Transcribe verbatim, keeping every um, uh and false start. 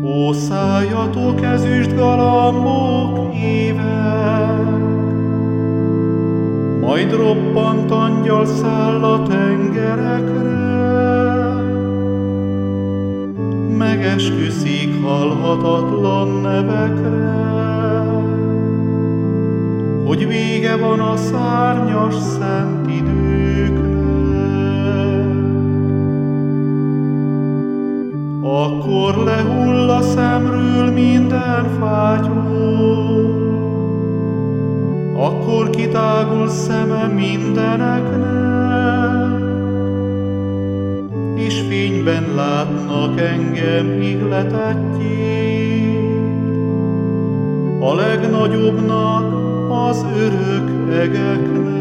Ó, szálljatok ezüst galambok, évek, majd roppant angyal száll a tengerekre, megesküszik halhatatlan nevekre, hogy vége van a szárnyas szent időknek. Akkor lehull a szemről minden fátyol, akkor kitágul szeme mindeneknek, és fényben látnak engem ihletettjét, a legnagyobbnak az örök egeknek.